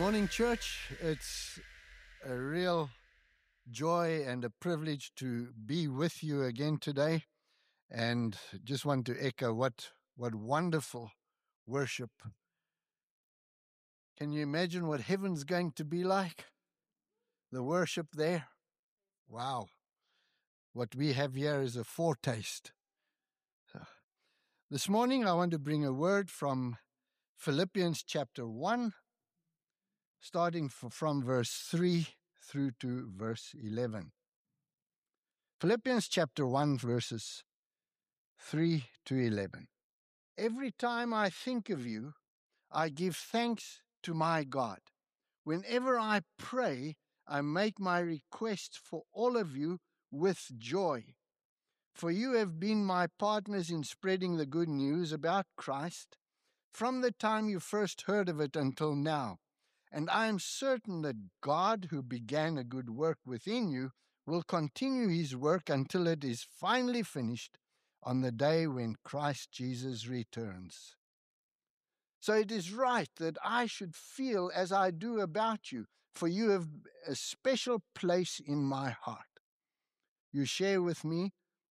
Morning, church. It's a real joy and a privilege to be with you again today. And just want to echo what wonderful worship. Can you imagine what heaven's going to be like? The worship there? Wow. What we have here is a foretaste. This morning, I want to bring a word from Philippians chapter 1, starting from verse 3 through to verse 11. Philippians chapter 1, verses 3 to 11. Every time I think of you, I give thanks to my God. Whenever I pray, I make my requests for all of you with joy. For you have been my partners in spreading the good news about Christ from the time you first heard of it until now. And I am certain that God, who began a good work within you, will continue his work until it is finally finished on the day when Christ Jesus returns. So it is right that I should feel as I do about you, for you have a special place in my heart. You share with me,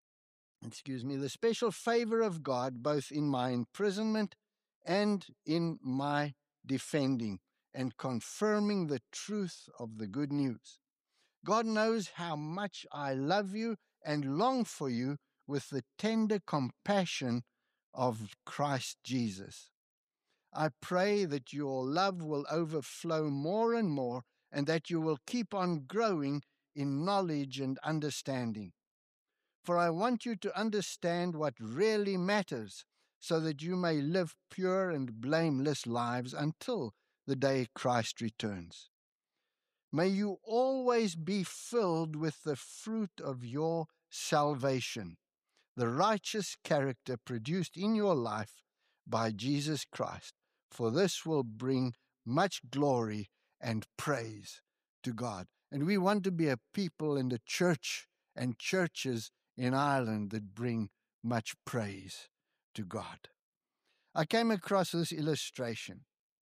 the special favor of God, both in my imprisonment and in my defending and confirming the truth of the good news. God knows how much I love you and long for you with the tender compassion of Christ Jesus. I pray that your love will overflow more and more, and that you will keep on growing in knowledge and understanding. For I want you to understand what really matters, so that you may live pure and blameless lives until the day Christ returns. May you always be filled with the fruit of your salvation, the righteous character produced in your life by Jesus Christ, for this will bring much glory and praise to God. And we want to be a people in the church and churches in Ireland that bring much praise to God. I came across this illustration.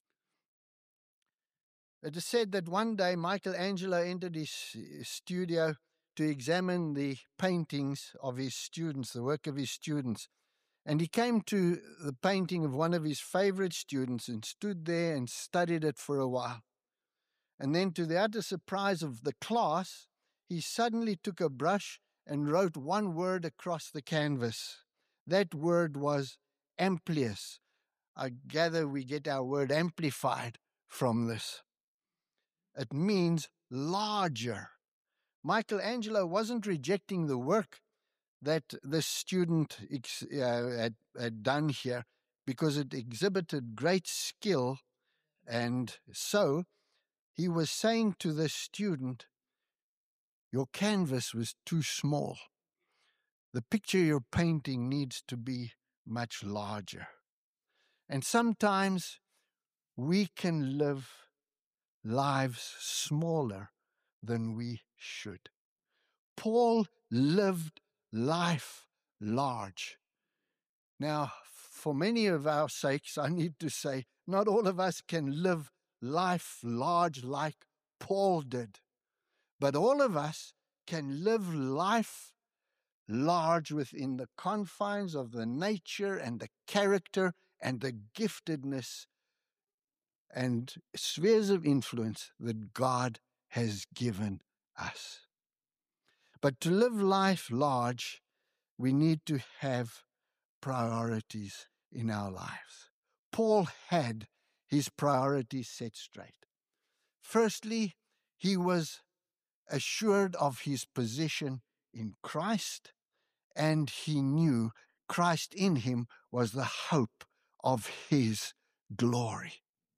It is said that one day Michelangelo entered his studio to examine the paintings of his students, the work of his students. And he came to the painting of one of his favorite students and stood there and studied it for a while. And then, to the utter surprise of the class, he suddenly took a brush and wrote one word across the canvas. That word was amplius. I gather we get our word amplified from this. It means larger. Michelangelo wasn't rejecting the work that the student had done here because it exhibited great skill, and so he was saying to the student, your canvas was too small. The picture you're painting needs to be much larger. And sometimes we can live lives smaller than we should. Paul lived life large. Now, for many of our sakes, I need to say, not all of us can live life large like Paul did. But all of us can live life large within the confines of the nature and the character and the giftedness and spheres of influence that God has given us. But to live life large, we need to have priorities in our lives. Paul had his priorities set straight. Firstly, he was assured of his position in Christ, and he knew Christ in him was the hope of his glory.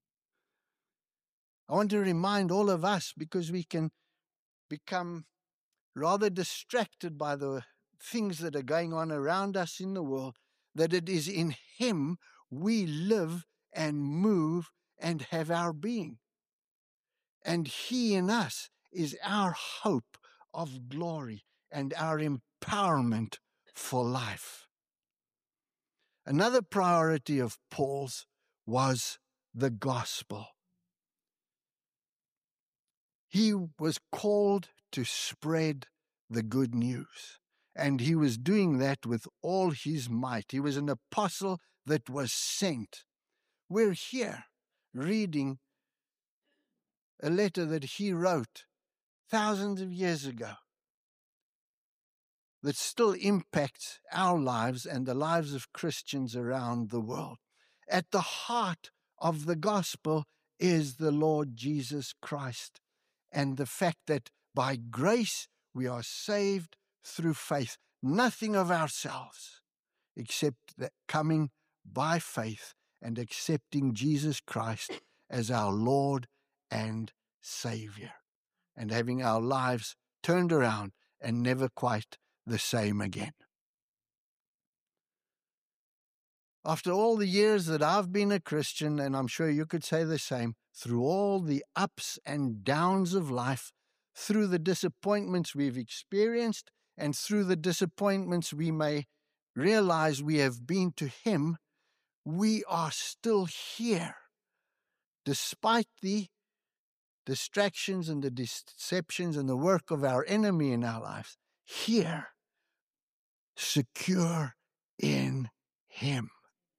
I want to remind all of us, because we can become rather distracted by the things that are going on around us in the world, that it is in him we live and move and have our being. And he in us is our hope of glory and our empowerment for life. Another priority of Paul's was the gospel. He was called to spread the good news. And he was doing that with all his might. He was an apostle that was sent. We're here reading a letter that he wrote thousands of years ago that still impacts our lives and the lives of Christians around the world. At the heart of the gospel is the Lord Jesus Christ, and the fact that by grace we are saved through faith, nothing of ourselves, except that coming by faith and accepting Jesus Christ as our Lord and Savior, and having our lives turned around and never quite the same again. After all the years that I've been a Christian, and I'm sure you could say the same, through all the ups and downs of life, through the disappointments we've experienced, and through the disappointments we may realize we have been to Him, we are still here, despite the distractions and the deceptions and the work of our enemy in our lives, here, secure in Him.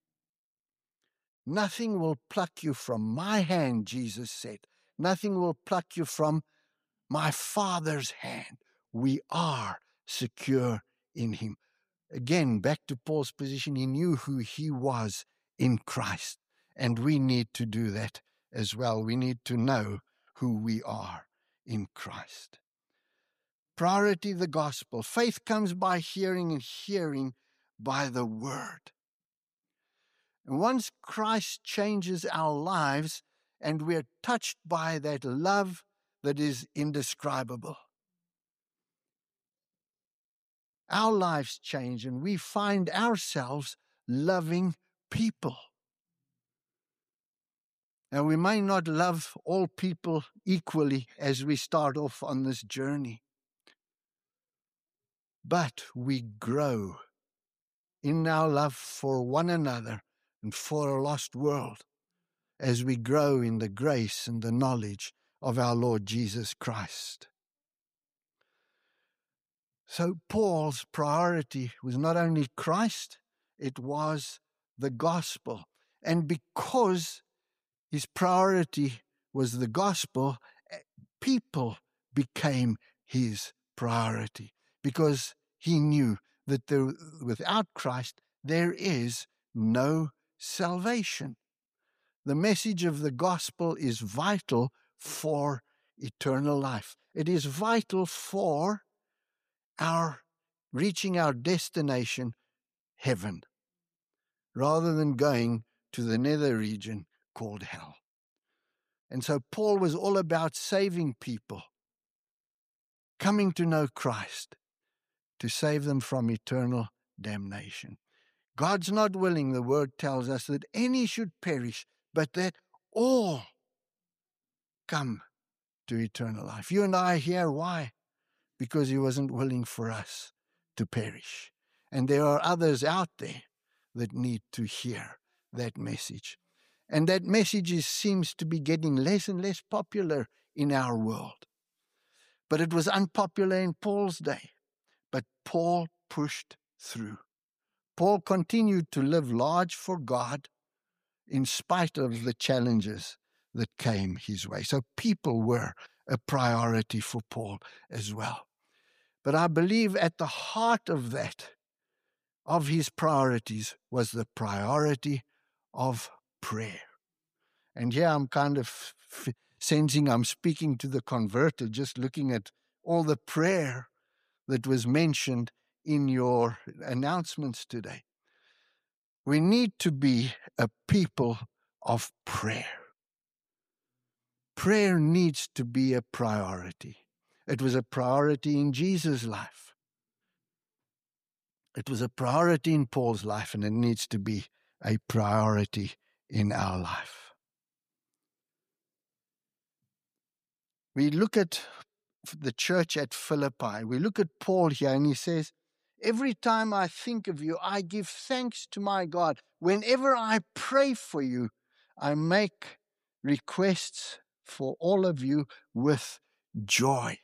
Nothing will pluck you from my hand, Jesus said. Nothing will pluck you from my Father's hand. We are secure in Him. Again, back to Paul's position, he knew who he was in Christ. And we need to do that as well. We need to know who we are in Christ. Priority, the gospel. Faith comes by hearing, and hearing by the word. And once Christ changes our lives and we're touched by that love that is indescribable, our lives change and we find ourselves loving people. Now, we may not love all people equally as we start off on this journey, but we grow in our love for one another and for a lost world as we grow in the grace and the knowledge of our Lord Jesus Christ. So Paul's priority was not only Christ, it was the gospel. And because his priority was the gospel, people became his priority, because he knew that without Christ there is no salvation. The message of the gospel is vital for eternal life. It is vital for our reaching our destination, heaven, rather than going to the nether region called hell. And so Paul was all about saving people, coming to know Christ, to save them from eternal damnation. God's not willing, the word tells us, that any should perish, but that all come to eternal life. You and I are here, why? Because he wasn't willing for us to perish. And there are others out there that need to hear that message. And that message seems to be getting less and less popular in our world. But it was unpopular in Paul's day. But Paul pushed through. Paul continued to live large for God in spite of the challenges that came his way. So people were a priority for Paul as well. But I believe at the heart of that, of his priorities, was the priority of prayer. And here I'm kind of sensing I'm speaking to the converted, just looking at all the prayer that was mentioned in your announcements today. We need to be a people of prayer. Prayer needs to be a priority. It was a priority in Jesus' life. It was a priority in Paul's life, and it needs to be a priority in our life. We look at the church at Philippi. We look at Paul here, and he says, every time I think of you, I give thanks to my God. Whenever I pray for you, I make requests for all of you with joy.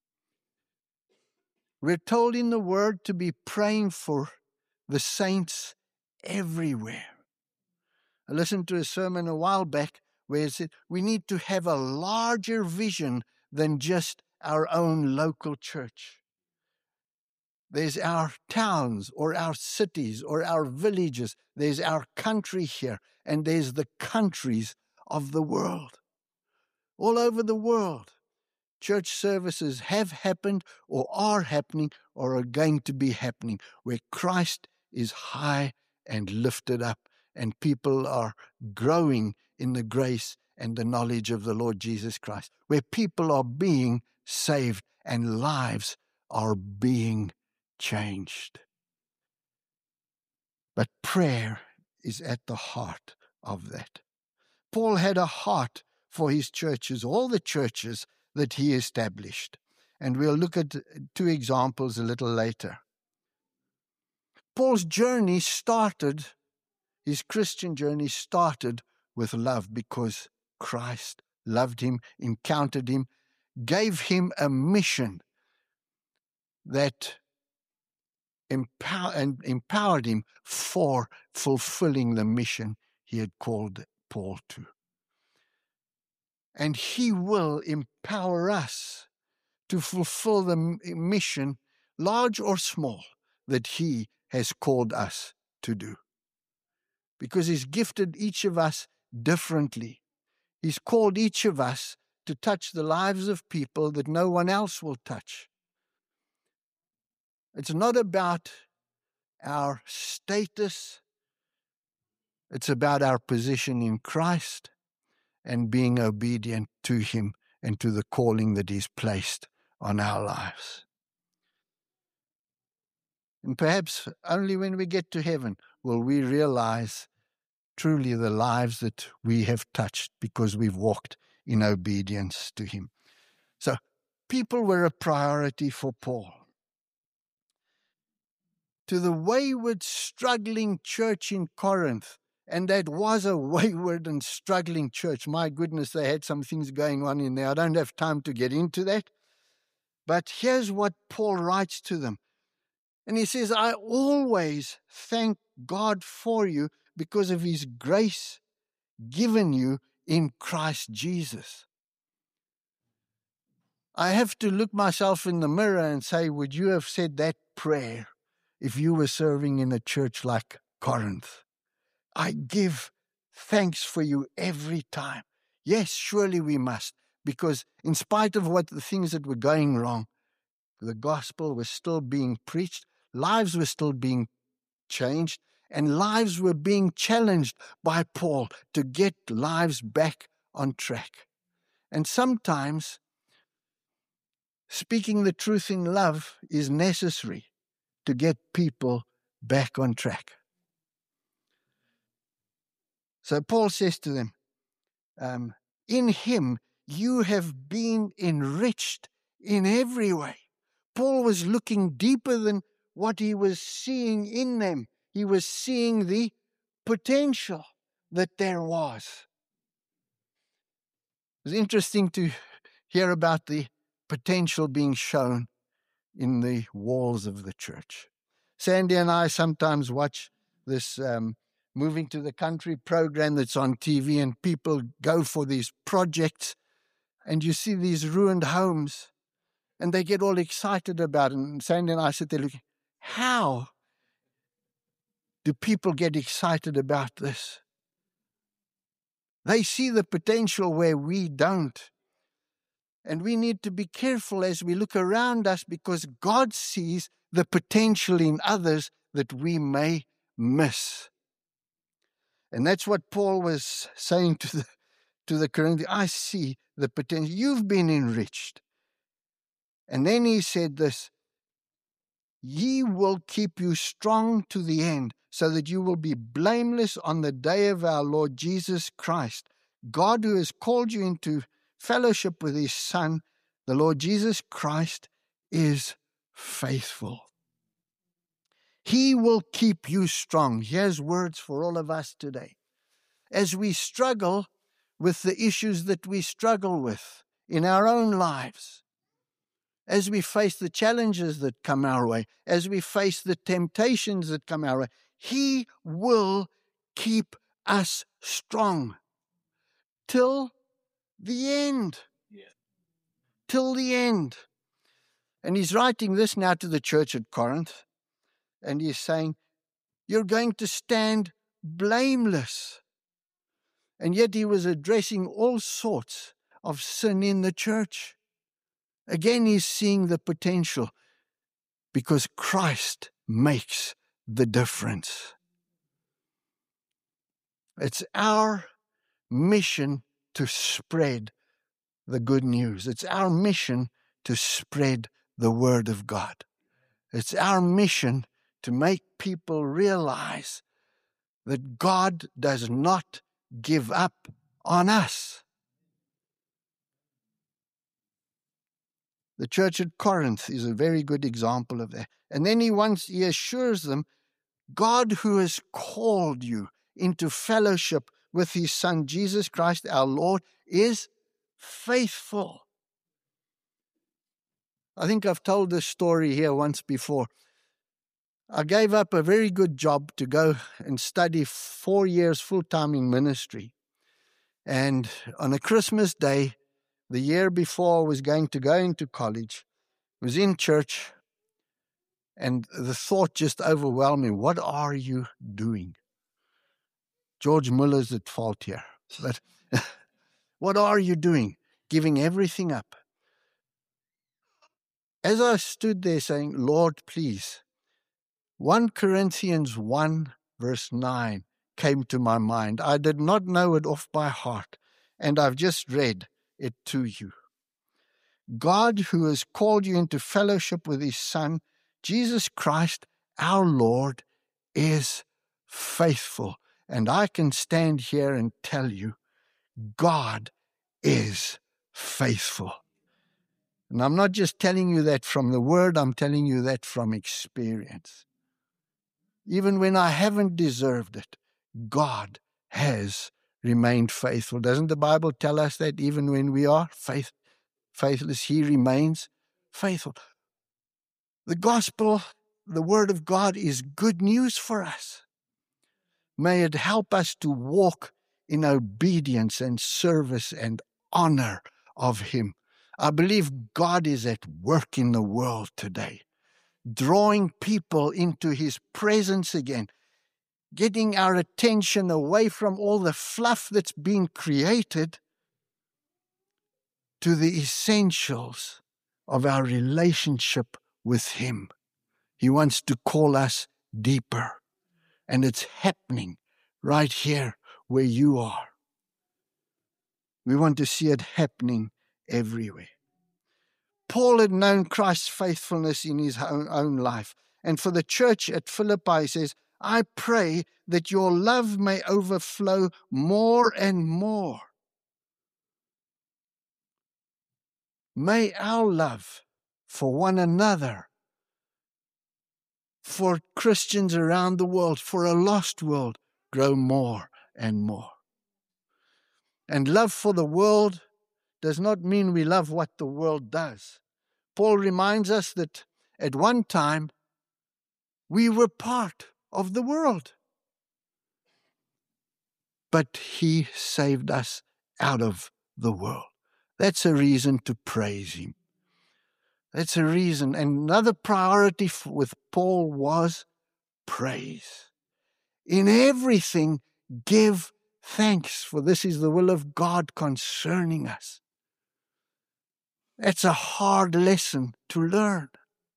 We're told in the Word to be praying for the saints everywhere. I listened to a sermon a while back where it said we need to have a larger vision than just our own local church. There's our towns or our cities or our villages. There's our country here, and there's the countries of the world. All over the world, church services have happened or are happening or are going to be happening where Christ is high and lifted up, and people are growing in the grace and the knowledge of the Lord Jesus Christ, where people are being saved and lives are being changed. But prayer is at the heart of that. Paul had a heart for his churches, all the churches that he established. And we'll look at 2 examples a little later. Paul's journey started, his Christian journey started with love, because Christ loved him, encountered him, gave him a mission that empowered him for fulfilling the mission he had called Paul to. And he will empower us to fulfill the mission, large or small, that he has called us to do. Because he's gifted each of us differently. He's called each of us to touch the lives of people that no one else will touch. It's not about our status. It's about our position in Christ and being obedient to him and to the calling that he's placed on our lives. And perhaps only when we get to heaven will we realize truly the lives that we have touched because we've walked in obedience to him. So people were a priority for Paul. To the wayward, struggling church in Corinth, and that was a wayward and struggling church. My goodness, they had some things going on in there. I don't have time to get into that. But here's what Paul writes to them. And he says, I always thank God for you because of his grace given you in Christ Jesus. I have to look myself in the mirror and say, would you have said that prayer if you were serving in a church like Corinth? I give thanks for you every time. Yes, surely we must, because in spite of what the things that were going wrong, the gospel was still being preached, lives were still being changed, and lives were being challenged by Paul to get lives back on track. And sometimes speaking the truth in love is necessary to get people back on track. So Paul says to them, in him you have been enriched in every way. Paul was looking deeper than what he was seeing in them. He was seeing the potential that there was. It was interesting to hear about the potential being shown in the walls of the church. Sandy and I sometimes watch this Moving to the Country program that's on TV, and people go for these projects, and you see these ruined homes, and they get all excited about it. And Sandy and I sit there looking, how do people get excited about this? They see the potential where we don't. And we need to be careful as we look around us, because God sees the potential in others that we may miss. And that's what Paul was saying to the Corinthians. I see the potential. You've been enriched. And then he said this, ye will keep you strong to the end, so that you will be blameless on the day of our Lord Jesus Christ. God, who has called you into fellowship with his Son, the Lord Jesus Christ, is faithful. He will keep you strong. Here's words for all of us today. As we struggle with the issues that we struggle with in our own lives, as we face the challenges that come our way, as we face the temptations that come our way, He will keep us strong till the end. Till the end. And he's writing this now to the church at Corinth, and he's saying, you're going to stand blameless. And yet he was addressing all sorts of sin in the church. Again, he's seeing the potential, because Christ makes the difference. It's our mission to spread the good news. It's our mission to spread the word of God. It's our mission to make people realize that God does not give up on us. The church at Corinth is a very good example of that. And then he assures them, God who has called you into fellowship with His Son, Jesus Christ our Lord, is faithful. I think I've told this story here once before. I gave up a very good job to go and study 4 years full-time in ministry. And on a Christmas day, the year before I was going to go into college, I was in church, and the thought just overwhelmed me. What are you doing? George Muller's at fault here. But what are you doing? Giving everything up. As I stood there saying, Lord, please, 1 Corinthians 1 verse 9 came to my mind. I did not know it off by heart, and I've just read it to you. God, who has called you into fellowship with His Son, Jesus Christ, our Lord, is faithful. And I can stand here and tell you, God is faithful. And I'm not just telling you that from the Word, I'm telling you that from experience. Even when I haven't deserved it, God has remained faithful. Doesn't the Bible tell us that even when we are faithless, He remains faithful? The gospel, the Word of God, is good news for us. May it help us to walk in obedience and service and honor of Him. I believe God is at work in the world today, drawing people into His presence again, getting our attention away from all the fluff that's been created to the essentials of our relationship with Him. He wants to call us deeper, and it's happening right here where you are. We want to see it happening everywhere. Paul had known Christ's faithfulness in his own life. And for the church at Philippi, he says, I pray that your love may overflow more and more. May our love for one another, for Christians around the world, for a lost world, grow more and more. And love for the world does not mean we love what the world does. Paul reminds us that at one time we were part of the world, but He saved us out of the world. That's a reason to praise Him. That's a reason. And another priority with Paul was praise. In everything, give thanks, for this is the will of God concerning us. That's a hard lesson to learn.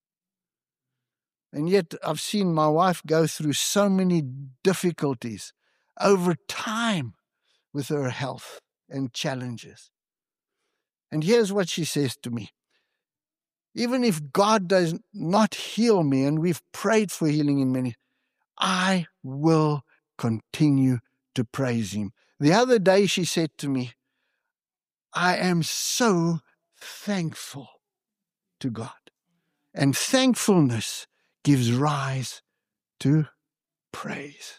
And yet I've seen my wife go through so many difficulties over time with her health and challenges. And here's what she says to me. Even if God does not heal me, and we've prayed for healing in many, I will continue to praise Him. The other day she said to me, I am so thankful to God. And thankfulness gives rise to praise.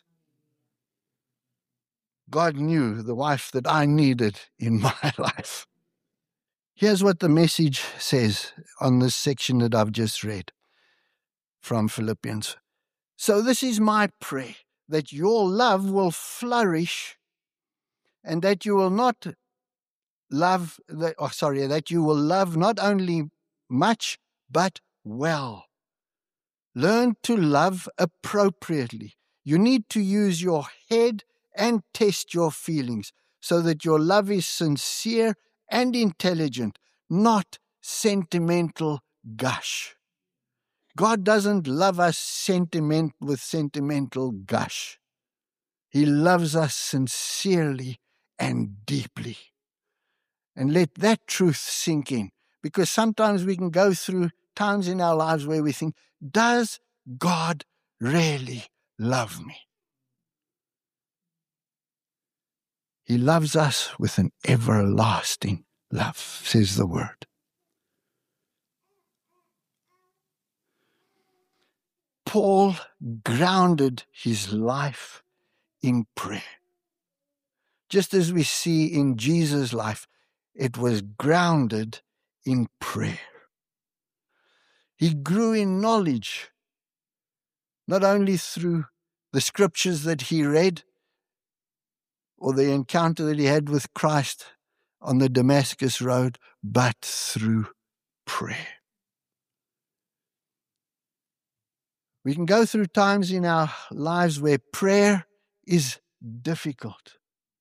God knew the wife that I needed in my life. Here's what the Message says on this section that I've just read from Philippians. So this is my prayer, that your love will flourish and that you will not love, that you will love not only much, but well. Learn to love appropriately. You need to use your head and test your feelings so that your love is sincere and intelligent, not sentimental gush. God doesn't love us with sentimental gush. He loves us sincerely and deeply. And let that truth sink in, because sometimes we can go through times in our lives where we think, does God really love me? He loves us with an everlasting love, says the Word. Paul grounded his life in prayer. Just as we see in Jesus' life, it was grounded in prayer. He grew in knowledge, not only through the scriptures that he read or the encounter that he had with Christ on the Damascus Road, but through prayer. We can go through times in our lives where prayer is difficult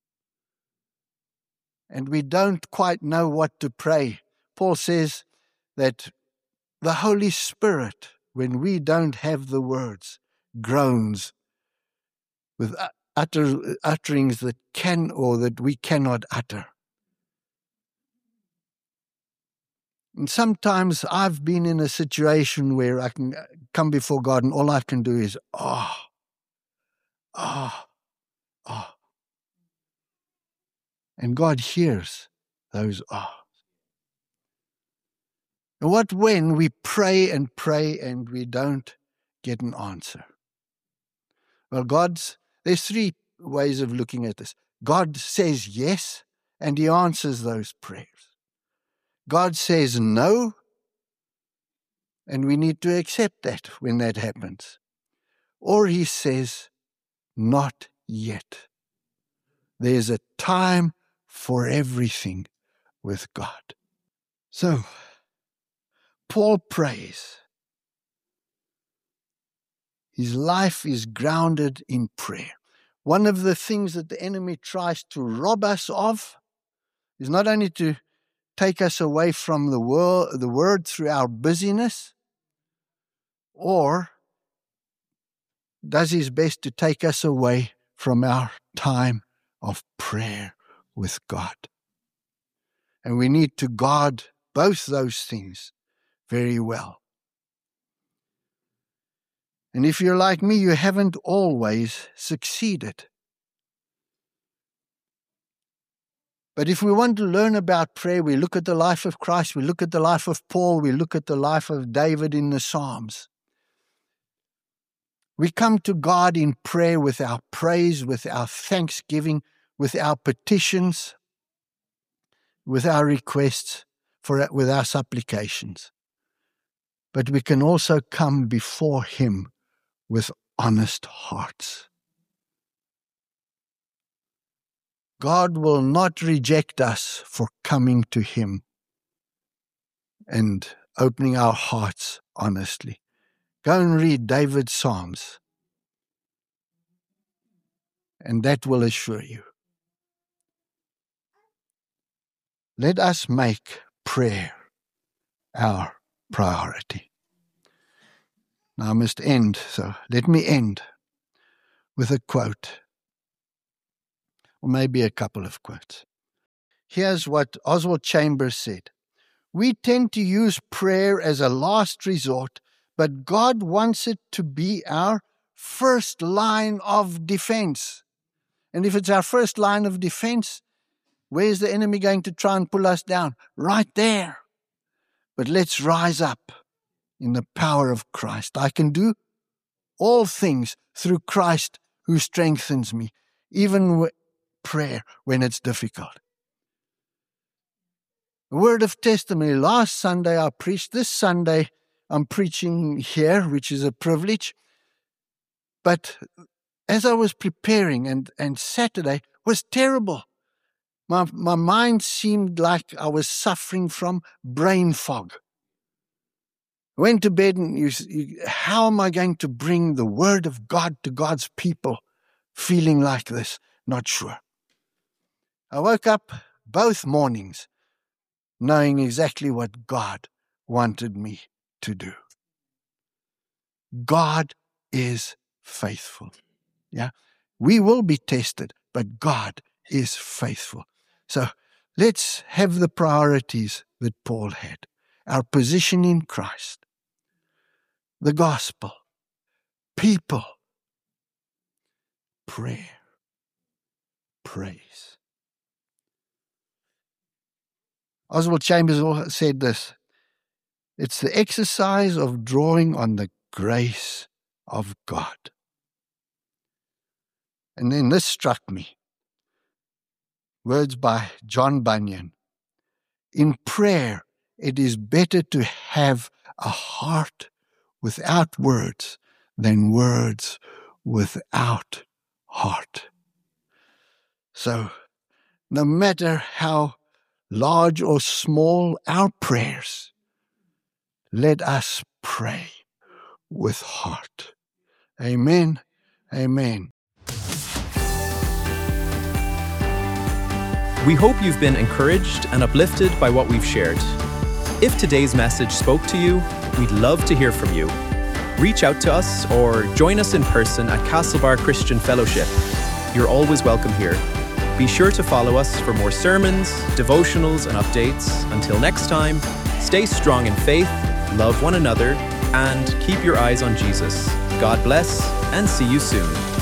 and we don't quite know what to pray. Paul says that the Holy Spirit, when we don't have the words, groans with utterings that we cannot utter. And sometimes I've been in a situation where I can come before God and all I can do is, oh. And God hears those ahs. And what when we pray and we don't get an answer? Well, there's three ways of looking at this. God says yes, and he answers those prayers. God says no, and we need to accept that when that happens. Or he says, not yet. There's a time for everything with God. So, Paul prays. His life is grounded in prayer. One of the things that the enemy tries to rob us of is not only to take us away from the word through our busyness, or does his best to take us away from our time of prayer with God. And we need to guard both those things very well. And if you're like me, you haven't always succeeded. But if we want to learn about prayer, we look at the life of Christ, we look at the life of Paul, we look at the life of David in the Psalms. We come to God in prayer with our praise, with our thanksgiving, with our petitions, with our requests, with our supplications. But we can also come before him with honest hearts. God will not reject us for coming to him and opening our hearts honestly. Go and read David's Psalms, and that will assure you. Let us make prayer our priority. Now I must end, so let me end with a quote, or maybe a couple of quotes. Here's what Oswald Chambers said. We tend to use prayer as a last resort, but God wants it to be our first line of defense. And if it's our first line of defense, where's the enemy going to try and pull us down? Right there. But let's rise up in the power of Christ. I can do all things through Christ who strengthens me, even prayer when it's difficult. A word of testimony. Last Sunday I preached. This Sunday I'm preaching here, which is a privilege. But as I was preparing, and Saturday was terrible. My mind seemed like I was suffering from brain fog. I went to bed and how am I going to bring the word of God to God's people feeling like this? Not sure. I woke up both mornings knowing exactly what God wanted me to do. God is faithful. Yeah, we will be tested, but God is faithful. So let's have the priorities that Paul had. Our position in Christ, the gospel, people, prayer, praise. Oswald Chambers said this: it's the exercise of drawing on the grace of God. And then this struck me. Words by John Bunyan. In prayer, it is better to have a heart without words than words without heart. So, no matter how large or small our prayers, let us pray with heart. Amen. Amen. We hope you've been encouraged and uplifted by what we've shared. If today's message spoke to you, we'd love to hear from you. Reach out to us or join us in person at Castlebar Christian Fellowship. You're always welcome here. Be sure to follow us for more sermons, devotionals, and updates. Until next time, stay strong in faith, love one another, and keep your eyes on Jesus. God bless, and see you soon.